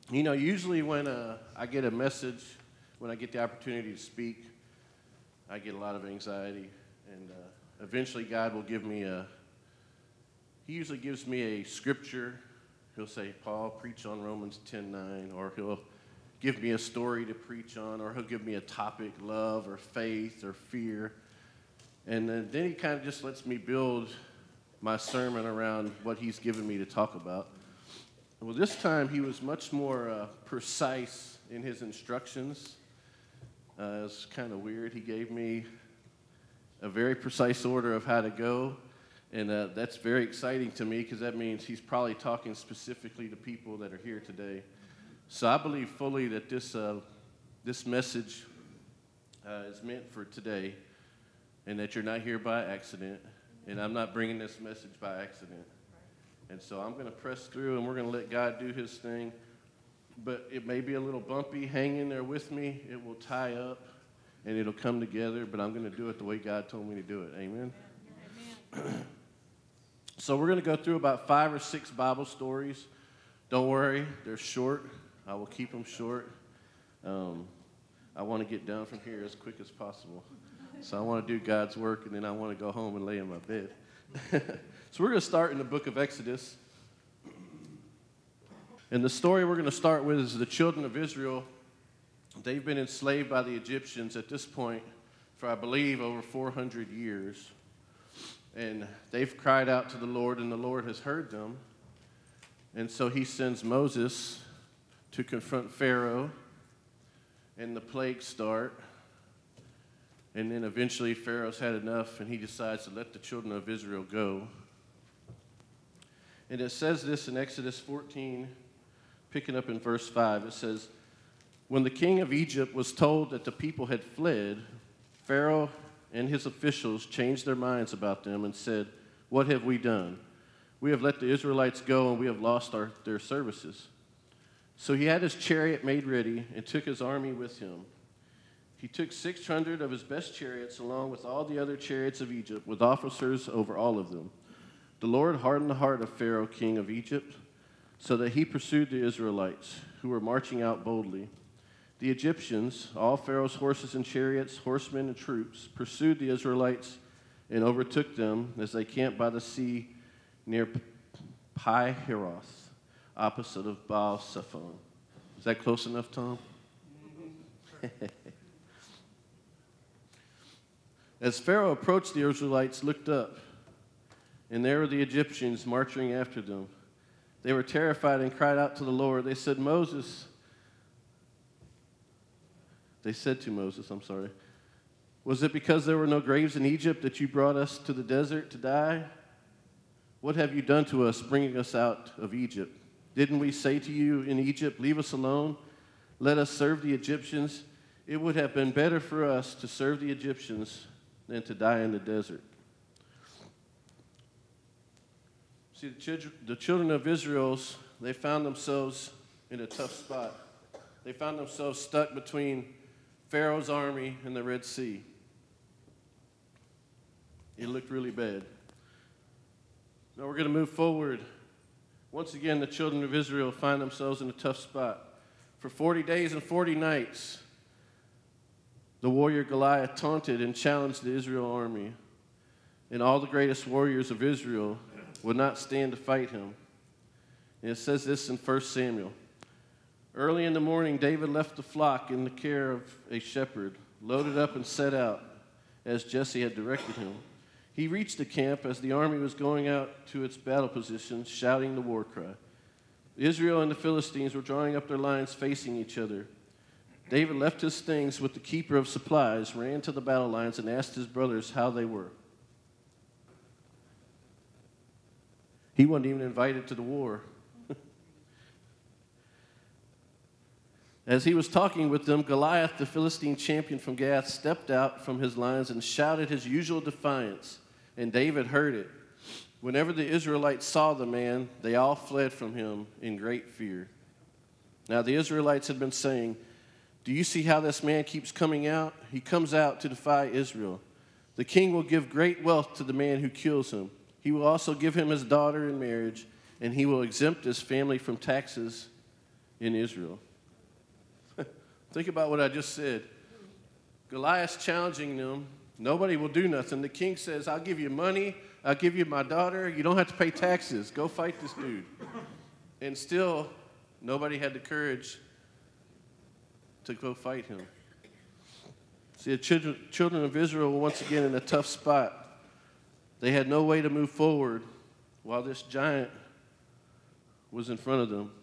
Usually when I get a message, when I get the opportunity to speak, I get a lot of anxiety, and eventually God will He usually gives me a scripture. He'll say, Paul, preach on Romans 10:9, or he'll give me a story to preach on, or he'll give me a topic, love or faith or fear. And then he kind of just lets me build my sermon around what he's given me to talk about. Well, this time he was much more precise in his instructions. It was kind of weird. He gave me a very precise order of how to go, and that's very exciting to me because that means he's probably talking specifically to people that are here today. So I believe fully that this message is meant for today, and that you're not here by accident, and I'm not bringing this message by accident. And so I'm going to press through, and we're going to let God do his thing. But it may be a little bumpy. Hang in there with me. It will tie up, and it'll come together, but I'm going to do it the way God told me to do it. Amen? Amen. So we're going to go through about 5 or 6 Bible stories. Don't worry, they're short. I will keep them short. I want to get down from here as quick as possible. So I want to do God's work, and then I want to go home and lay in my bed. So we're going to start in the book of Exodus. And the story we're going to start with is the children of Israel. They've been enslaved by the Egyptians at this point for, I believe, over 400 years. And they've cried out to the Lord, and the Lord has heard them. And so he sends Moses to confront Pharaoh, and the plagues start. And then eventually Pharaoh's had enough, and he decides to let the children of Israel go. And it says this in Exodus 14, picking up in verse 5. It says, when the king of Egypt was told that the people had fled, Pharaoh and his officials changed their minds about them and said, what have we done? We have let the Israelites go, and we have lost their services. So he had his chariot made ready and took his army with him. He took 600 of his best chariots along with all the other chariots of Egypt, with officers over all of them. The Lord hardened the heart of Pharaoh, king of Egypt, so that he pursued the Israelites, who were marching out boldly. The Egyptians, all Pharaoh's horses and chariots, horsemen and troops, pursued the Israelites and overtook them as they camped by the sea near Pi-Hahiroth, opposite of Baal-Zephon. Is that close enough, Tom? As Pharaoh approached, the Israelites looked up, and there were the Egyptians marching after them. They were terrified and cried out to the Lord. They said to Moses, was it because there were no graves in Egypt that you brought us to the desert to die? What have you done to us, bringing us out of Egypt? Didn't we say to you in Egypt, leave us alone, let us serve the Egyptians? It would have been better for us to serve the Egyptians than to die in the desert. See, the children of Israel, they found themselves in a tough spot. They found themselves stuck between Pharaoh's army and the Red Sea. It looked really bad. Now we're going to move forward. Once again, the children of Israel find themselves in a tough spot. For 40 days and 40 nights, the warrior Goliath taunted and challenged the Israel army, and all the greatest warriors of Israel would not stand to fight him. And it says this in 1 Samuel. Early in the morning, David left the flock in the care of a shepherd, loaded up and set out, as Jesse had directed him. He reached the camp as the army was going out to its battle positions, shouting the war cry. Israel and the Philistines were drawing up their lines facing each other. David left his things with the keeper of supplies, ran to the battle lines, and asked his brothers how they were. He wasn't even invited to the war. As he was talking with them, Goliath, the Philistine champion from Gath, stepped out from his lines and shouted his usual defiance, and David heard it. Whenever the Israelites saw the man, they all fled from him in great fear. Now the Israelites had been saying, do you see how this man keeps coming out? He comes out to defy Israel. The king will give great wealth to the man who kills him. He will also give him his daughter in marriage, and he will exempt his family from taxes in Israel. Think about what I just said. Goliath's challenging them. Nobody will do nothing. The king says, I'll give you money. I'll give you my daughter. You don't have to pay taxes. Go fight this dude. And still, nobody had the courage to go fight him. See, the children of Israel were once again in a tough spot. They had no way to move forward while this giant was in front of them.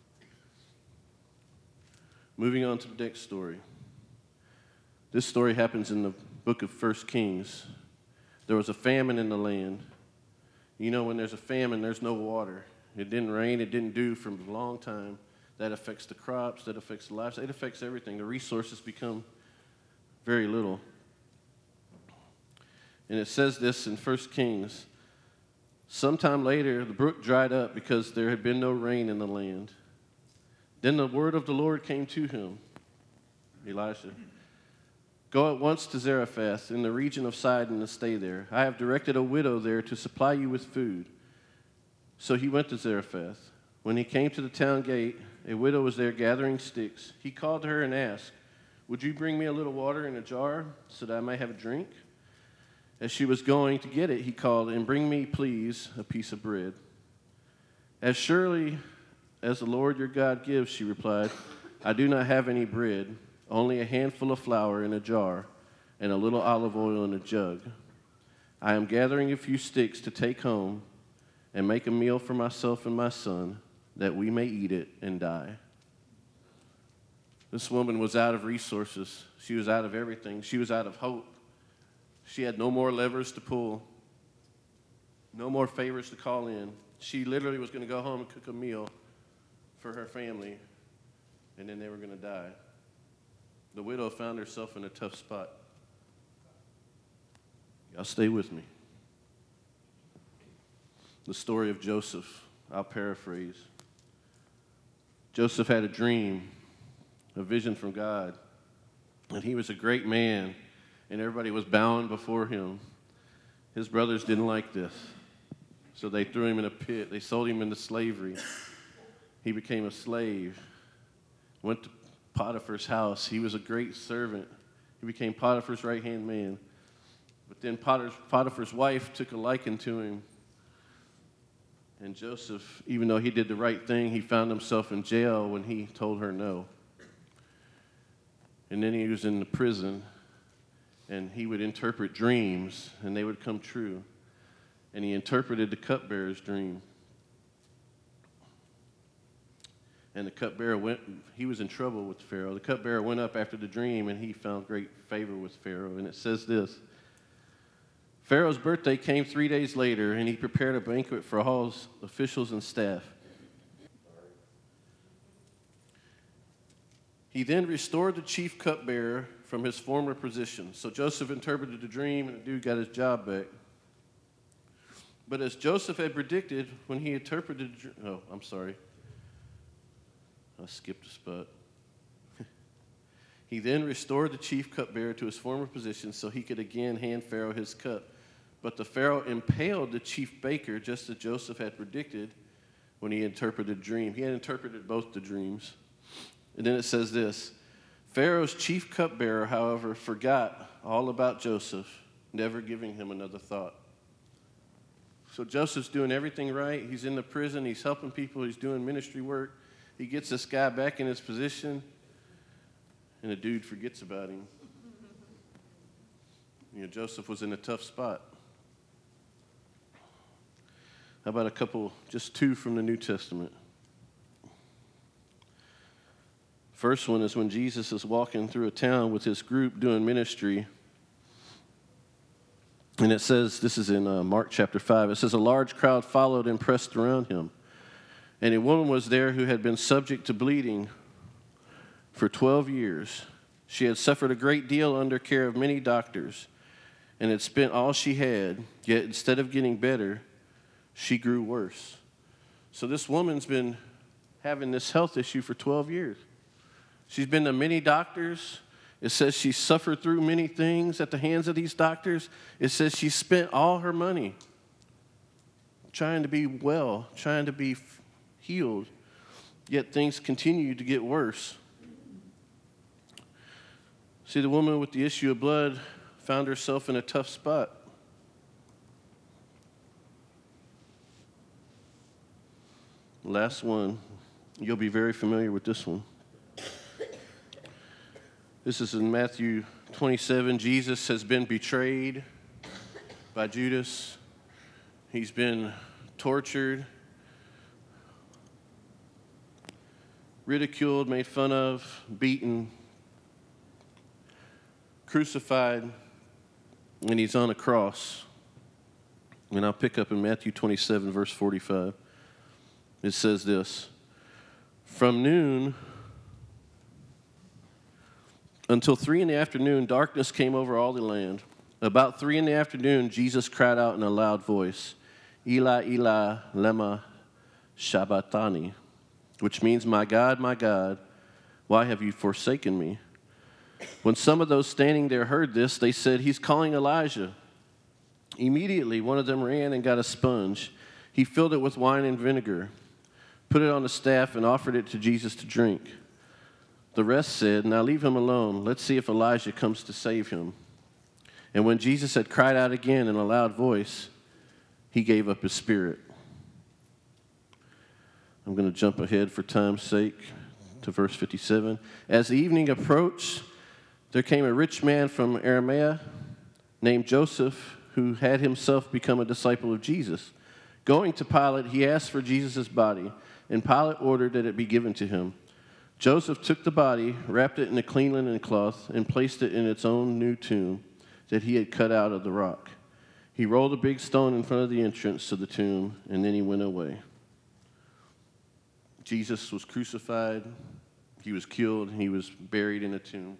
Moving on to the next story. This story happens in the book of 1 Kings. There was a famine in the land. You know, when there's a famine, there's no water. It didn't rain, it didn't dew for a long time. That affects the crops, that affects the lives, it affects everything. The resources become very little. And it says this in 1 Kings. Sometime later, the brook dried up because there had been no rain in the land. Then the word of the Lord came to him, Elisha. Go at once to Zarephath in the region of Sidon and stay there. I have directed a widow there to supply you with food. So he went to Zarephath. When he came to the town gate, a widow was there gathering sticks. He called to her and asked, would you bring me a little water in a jar so that I might have a drink? As she was going to get it, he called, and bring me, please, a piece of bread. As surely as the Lord your God gives, she replied, I do not have any bread, only a handful of flour in a jar and a little olive oil in a jug. I am gathering a few sticks to take home and make a meal for myself and my son, that we may eat it and die. This woman was out of resources. She was out of everything. She was out of hope. She had no more levers to pull, no more favors to call in. She literally was going to go home and cook a meal for her family, and then they were going to die. The widow found herself in a tough spot. Y'all stay with me. The story of Joseph, I'll paraphrase. Joseph had a dream, a vision from God, and he was a great man, and everybody was bowing before him. His brothers didn't like this, so they threw him in a pit. They sold him into slavery. He became a slave, went to Potiphar's house. He was a great servant. He became Potiphar's right-hand man. But then Potiphar's wife took a liking to him. And Joseph, even though he did the right thing, he found himself in jail when he told her no. And then he was in the prison, and he would interpret dreams, and they would come true. And he interpreted the cupbearer's dream. And the cupbearer he was in trouble with Pharaoh. The cupbearer went up after the dream, and he found great favor with Pharaoh. And it says this: Pharaoh's birthday came 3 days later, and he prepared a banquet for all his officials and staff. He then restored the chief cupbearer from his former position. So Joseph interpreted the dream, and the dude got his job back. But as Joseph had predicted, when he interpreted the dream, I skipped a spot. He then restored the chief cupbearer to his former position so he could again hand Pharaoh his cup. But the Pharaoh impaled the chief baker just as Joseph had predicted when he interpreted the dream. He had interpreted both the dreams. And then it says this: Pharaoh's chief cupbearer, however, forgot all about Joseph, never giving him another thought. So Joseph's doing everything right. He's in the prison. He's helping people. He's doing ministry work. He gets this guy back in his position, and the dude forgets about him. Joseph was in a tough spot. How about just two from the New Testament? First one is when Jesus is walking through a town with his group doing ministry. And it says, this is in Mark chapter 5, it says, a large crowd followed and pressed around him. And a woman was there who had been subject to bleeding for 12 years. She had suffered a great deal under care of many doctors and had spent all she had, yet instead of getting better, she grew worse. So this woman's been having this health issue for 12 years. She's been to many doctors. It says she suffered through many things at the hands of these doctors. It says she spent all her money trying to be well, trying to be healed. Yet things continue to get worse. See, the woman with the issue of blood found herself in a tough spot. Last one. You'll be very familiar with this one. This is in Matthew 27. Jesus has been betrayed by Judas. He's been tortured, ridiculed, made fun of, beaten, crucified, and he's on a cross. And I'll pick up in Matthew 27, verse 45. It says this: from noon until 3 p.m, darkness came over all the land. About 3 p.m, Jesus cried out in a loud voice, Eli, Eli, lema sabachthani, which means, my God, why have you forsaken me? When some of those standing there heard this, they said, he's calling Elijah. Immediately, one of them ran and got a sponge. He filled it with wine and vinegar, put it on a staff, and offered it to Jesus to drink. The rest said, now leave him alone. Let's see if Elijah comes to save him. And when Jesus had cried out again in a loud voice, he gave up his spirit. I'm going to jump ahead for time's sake to verse 57. As the evening approached, there came a rich man from Arimathea named Joseph, who had himself become a disciple of Jesus. Going to Pilate, he asked for Jesus' body, and Pilate ordered that it be given to him. Joseph took the body, wrapped it in a clean linen cloth, and placed it in its own new tomb that he had cut out of the rock. He rolled a big stone in front of the entrance to the tomb, and then he went away. Jesus was crucified, he was killed, and he was buried in a tomb.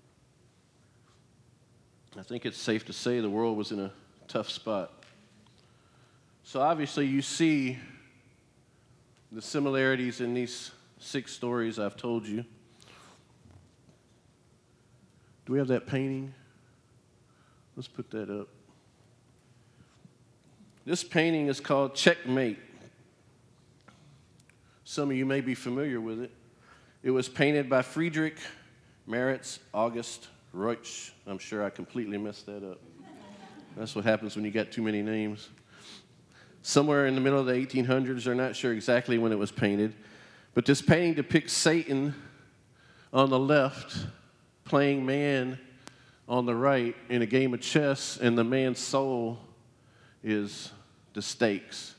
I think it's safe to say the world was in a tough spot. So obviously you see the similarities in these 6 stories I've told you. Do we have that painting? Let's put that up. This painting is called Checkmate. Some of you may be familiar with it. It was painted by Friedrich Maritz August Reusch. I'm sure I completely messed that up. That's what happens when you got too many names. Somewhere in the middle of the 1800s, they're not sure exactly when it was painted, but this painting depicts Satan on the left playing man on the right in a game of chess, and the man's soul is the stakes.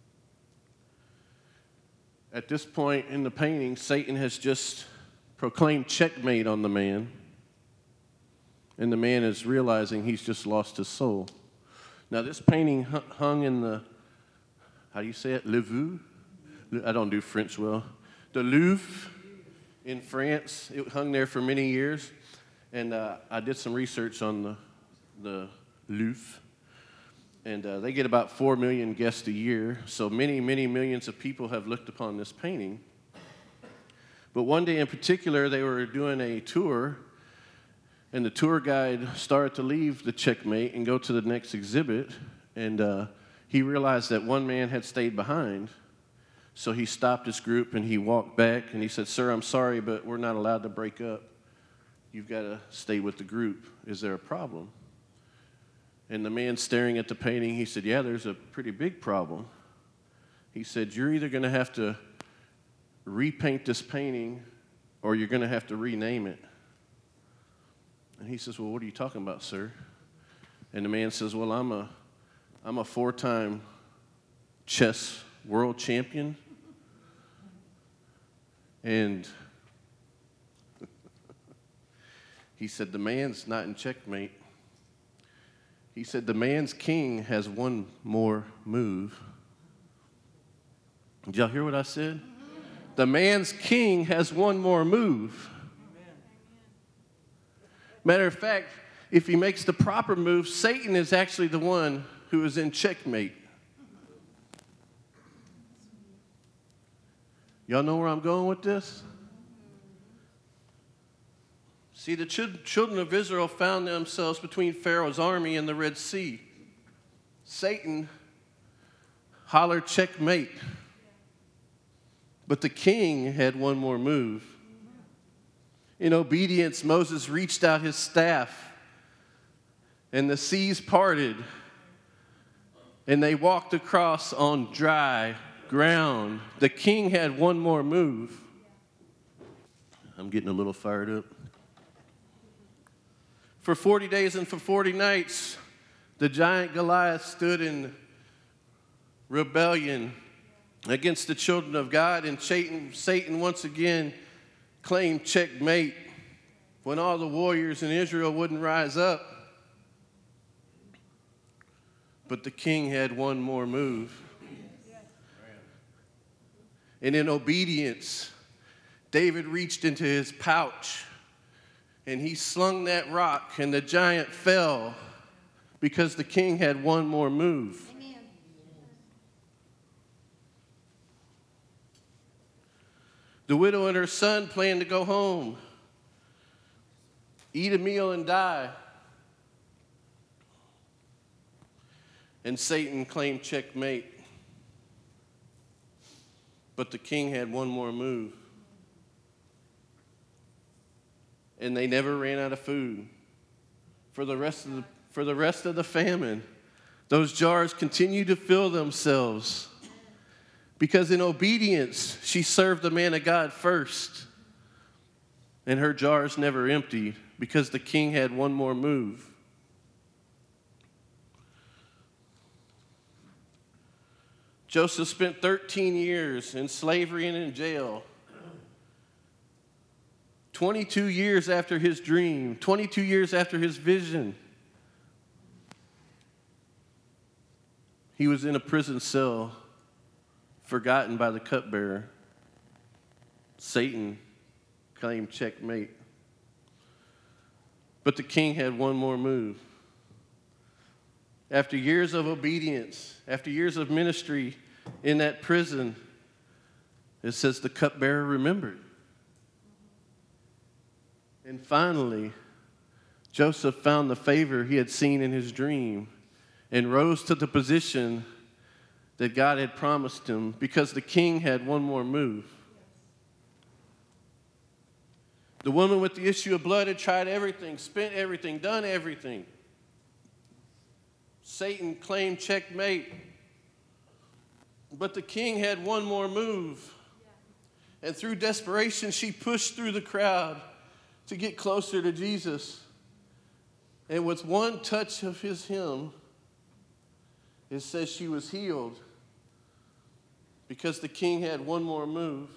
At this point in the painting, Satan has just proclaimed checkmate on the man, and the man is realizing he's just lost his soul. Now, this painting hung in the, how do you say it, Louvre? I don't do French well. The Louvre in France. It hung there for many years, and I did some research on the Louvre, and they get about 4 million guests a year, so many, many millions of people have looked upon this painting. But one day in particular, they were doing a tour, and the tour guide started to leave the checkmate and go to the next exhibit, and he realized that one man had stayed behind. So he stopped his group and he walked back and he said, "Sir, I'm sorry, but we're not allowed to break up. You've got to stay with the group. Is there a problem?" And the man staring at the painting, he said, "Yeah, there's a pretty big problem." He said, "You're either going to have to repaint this painting or you're going to have to rename it." And he says, "Well, what are you talking about, sir?" And the man says, "Well, I'm a 4-time chess world champion. And he said, the man's not in checkmate. He said, the man's king has one more move." Did y'all hear what I said? The man's king has one more move. Matter of fact, if he makes the proper move, Satan is actually the one who is in checkmate. Y'all know where I'm going with this? See, the children of Israel found themselves between Pharaoh's army and the Red Sea. Satan hollered checkmate. But the king had one more move. In obedience, Moses reached out his staff, and the seas parted, and they walked across on dry ground. The king had one more move. I'm getting a little fired up. For 40 days and for 40 nights, the giant Goliath stood in rebellion against the children of God, and Satan once again claimed checkmate when all the warriors in Israel wouldn't rise up. But the king had one more move. And in obedience, David reached into his pouch and he slung that rock, and the giant fell because the king had one more move. Amen. The widow and her son planned to go home, eat a meal, and die. And Satan claimed checkmate. But the king had one more move. And they never ran out of food. For the rest of the famine, those jars continued to fill themselves. Because in obedience, she served the man of God first. And her jars never emptied because the king had one more move. Joseph spent 13 years in slavery and in jail. 22 years after his dream, 22 years after his vision, he was in a prison cell, forgotten by the cupbearer. Satan claimed checkmate. But the king had one more move. After years of obedience, after years of ministry in that prison, it says the cupbearer remembered. And finally, Joseph found the favor he had seen in his dream and rose to the position that God had promised him because the king had one more move. The woman with the issue of blood had tried everything, spent everything, done everything. Satan claimed checkmate. But the king had one more move. And through desperation, she pushed through the crowd to get closer to Jesus. And with one touch of his hem, it says she was healed because the king had one more move.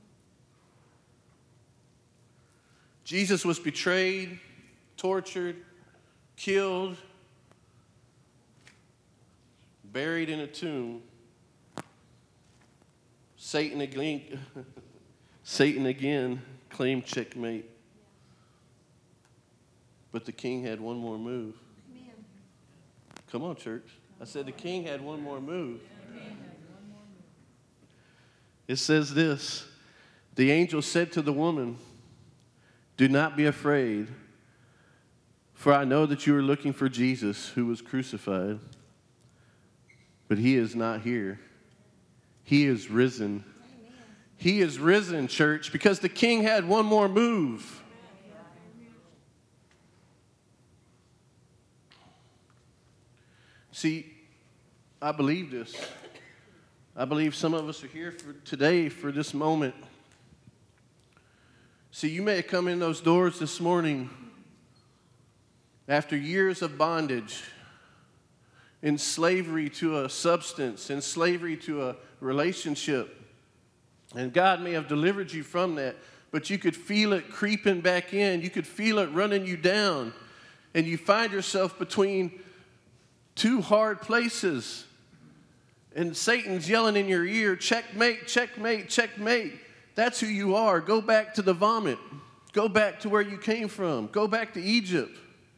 Jesus was betrayed, tortured, killed, buried in a tomb. Satan again claimed checkmate. But the king had one more move. Amen. Come on, church. I said the king had one more move. Amen. It says this: the angel said to the woman, "Do not be afraid, for I know that you are looking for Jesus who was crucified. But he is not here. He is risen." Amen. He is risen, church, because the king had one more move. See, I believe this. I believe some of us are here for today for this moment. See, you may have come in those doors this morning after years of bondage, in slavery to a substance, in slavery to a relationship. And God may have delivered you from that, but you could feel it creeping back in. You could feel it running you down. And you find yourself between two hard places. And Satan's yelling in your ear, checkmate, checkmate, checkmate. That's who you are. Go back to the vomit. Go back to where you came from. Go back to Egypt.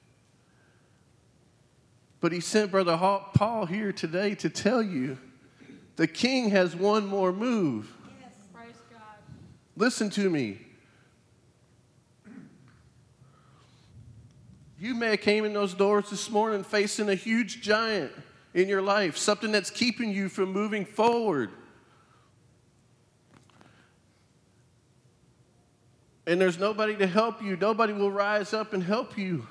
But he sent Brother Paul here today to tell you the king has one more move. Yes, praise God. Listen to me. You may have came in those doors this morning facing a huge giant in your life, something that's keeping you from moving forward. And there's nobody to help you. Nobody will rise up and help you.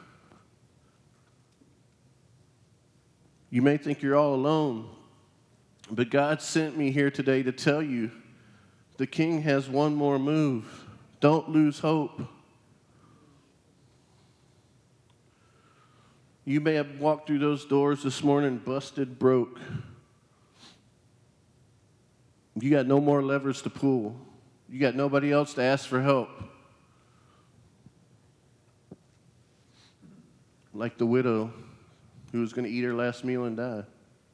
You may think you're all alone, but God sent me here today to tell you the King has one more move. Don't lose hope. You may have walked through those doors this morning busted, broke. You got no more levers to pull. You got nobody else to ask for help. Like the widow who was going to eat her last meal and die.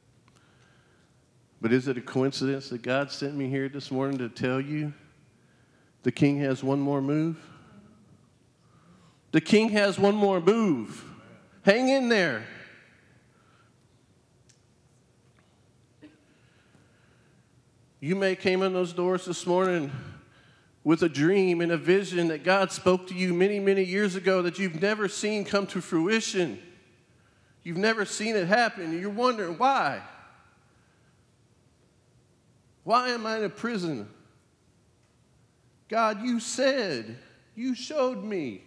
But is it a coincidence that God sent me here this morning to tell you the King has one more move? The King has one more move. Hang in there. You may have came in those doors this morning with a dream and a vision that God spoke to you many, many years ago that you've never seen come to fruition. You've never seen it happen. You're wondering why. Why am I in a prison? God, you said, you showed me.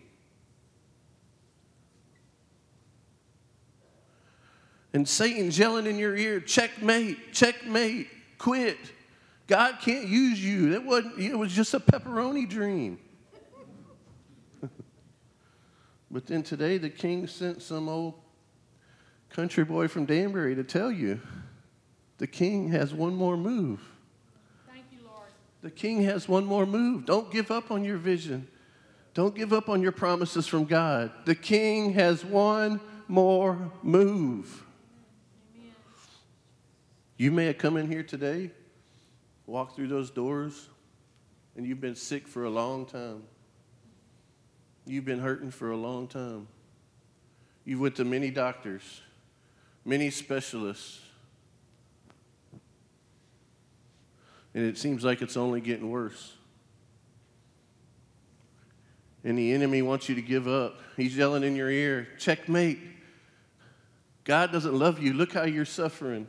And Satan's yelling in your ear, checkmate, checkmate, quit. God can't use you. It was just a pepperoni dream. But then today the King sent some old country boy from Danbury to tell you the King has one more move. Thank you, Lord. The King has one more move. Don't give up on your vision. Don't give up on your promises from God. The King has one more move. Amen. You may have come in here today, walked through those doors, and you've been sick for a long time. You've been hurting for a long time. You've went to many doctors, many specialists, and it seems like it's only getting worse. And the enemy wants you to give up. He's yelling in your ear, checkmate. God doesn't love you. Look how you're suffering.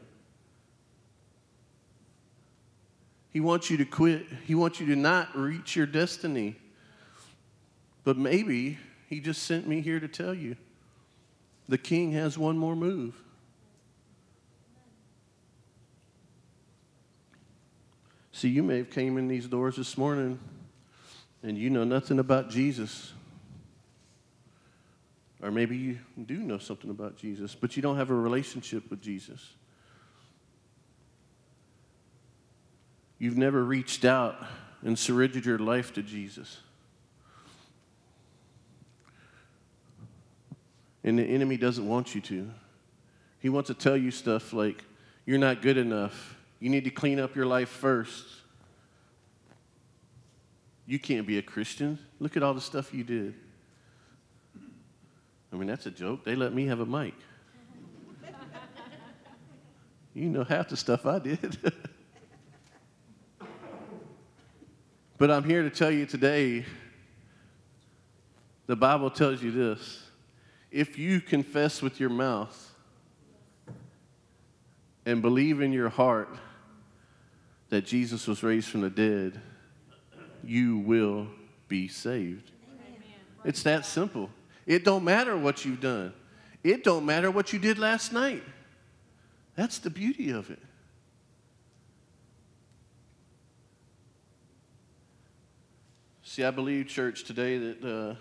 He wants you to quit. He wants you to not reach your destiny. But maybe he just sent me here to tell you the King has one more move. See, you may have came in these doors this morning and you know nothing about Jesus. Or maybe you do know something about Jesus, but you don't have a relationship with Jesus. You've never reached out and surrendered your life to Jesus. And the enemy doesn't want you to. He wants to tell you stuff like, you're not good enough. You need to clean up your life first. You can't be a Christian. Look at all the stuff you did. I mean, that's a joke. They let me have a mic. You know half the stuff I did. But I'm here to tell you today, the Bible tells you this. If you confess with your mouth and believe in your heart that Jesus was raised from the dead, you will be saved. Amen. It's that simple. It don't matter what you've done. It don't matter what you did last night. That's the beauty of it. See, I believe, church, today that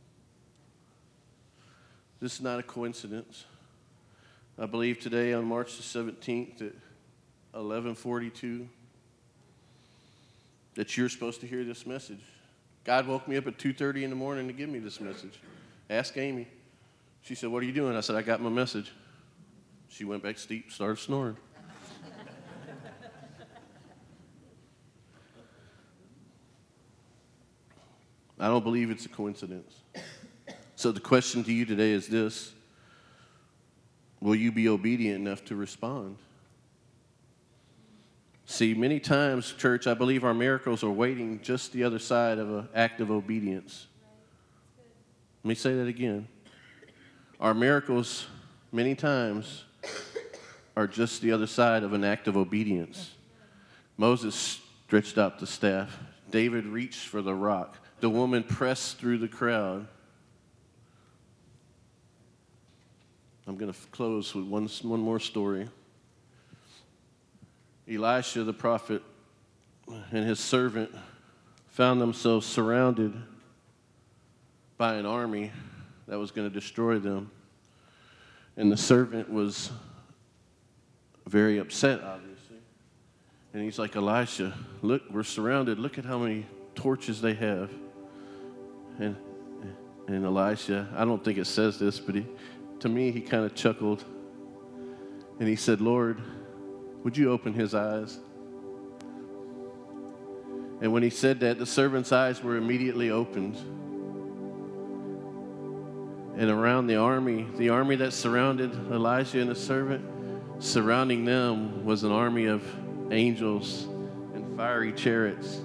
this is not a coincidence. I believe today on March the 17th at 11:42 that you're supposed to hear this message. God woke me up at 2:30 in the morning to give me this message. Ask Amy. She said, "What are you doing?" I said, "I got my message." She went back to sleep, started snoring. I don't believe it's a coincidence. So the question to you today is this: will you be obedient enough to respond? See, many times, church, I believe our miracles are waiting just the other side of an act of obedience. Let me say that again. Our miracles, many times, are just the other side of an act of obedience. Moses stretched out the staff. David reached for the rock. the woman pressed through the crowd. I'm going to close with one more story. Elisha, the prophet, and his servant found themselves surrounded by an army that was going to destroy them. And the servant was very upset, obviously. And he's like, Elisha, look, we're surrounded. Look at how many torches they have. And Elisha, I don't think it says this, but to me, he kind of chuckled. And he said, Lord, would you open his eyes? And when he said that, the servant's eyes were immediately opened. And around the army that surrounded Elisha and the servant, surrounding them was an army of angels and fiery chariots.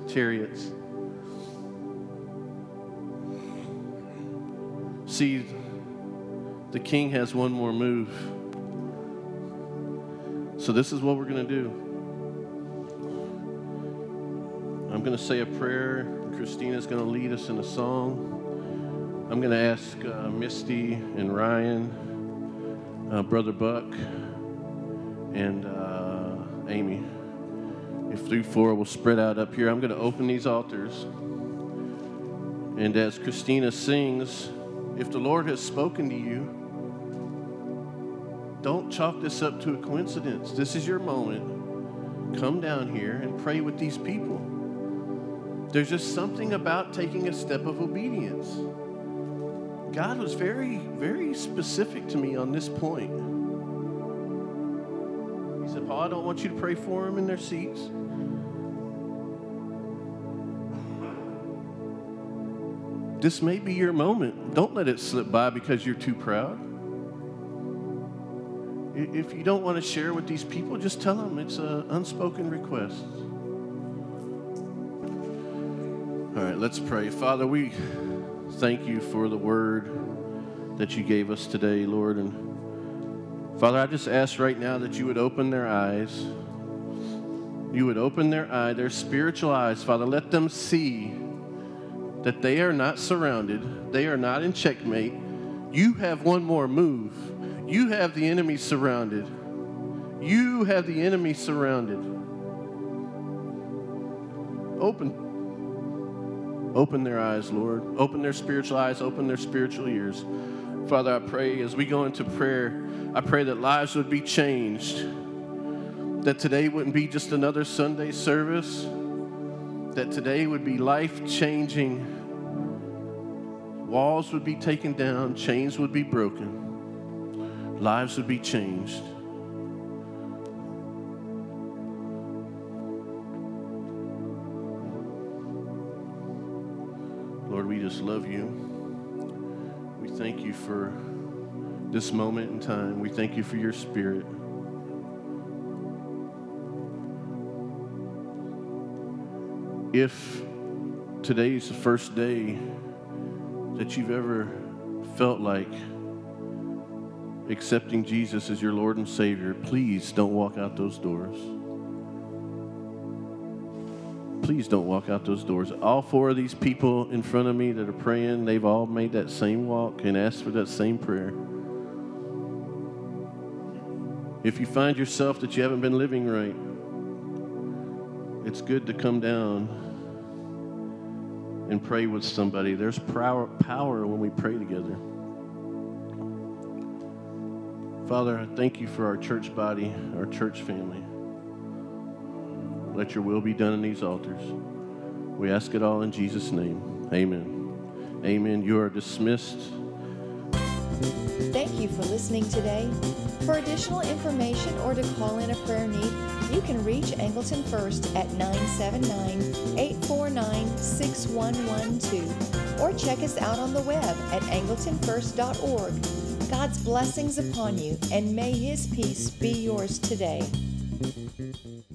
See, the king has one more move. So this is what we're going to do. I'm going to say a prayer. Christina's going to lead us in a song. I'm going to ask Misty and Ryan, Brother Buck, and Amy, if through four will spread out up here. I'm going to open these altars. And as Christina sings, if the Lord has spoken to you, don't chalk this up to a coincidence. This is your moment. Come down here and pray with these people. There's just something about taking a step of obedience. God was very, very specific to me on this point. He said, Paul, I don't want you to pray for them in their seats. This may be your moment. Don't let it slip by because you're too proud. If you don't want to share with these people, just tell them it's an unspoken request. All right, let's pray. Father, we thank you for the word that you gave us today, Lord. And Father, I just ask right now that you would open their eyes. You would open their spiritual eyes, Father. Let them see that they are not surrounded. They are not in checkmate. You have one more move. You have the enemy surrounded. You have the enemy surrounded. Open their eyes, Lord. Open their spiritual eyes. Open their spiritual ears. Father, I pray as we go into prayer, I pray that lives would be changed. That today wouldn't be just another Sunday service. That today would be life-changing. Walls would be taken down. Chains would be broken. Lives would be changed. Lord, we just love you. We thank you for this moment in time. We thank you for your Spirit. If today's the first day that you've ever felt like accepting Jesus as your Lord and Savior, please don't walk out those doors. Please don't walk out those doors. All four of these people in front of me that are praying, they've all made that same walk and asked for that same prayer. If you find yourself that you haven't been living right, it's good to come down and pray with somebody. There's power when we pray together. Father, I thank you for our church body, our church family. Let your will be done in these altars. We ask it all in Jesus' name. Amen. Amen. You are dismissed. Thank you for listening today. For additional information or to call in a prayer need, you can reach Angleton First at 979-849-6112 or check us out on the web at angletonfirst.org. God's blessings upon you, and may His peace be yours today.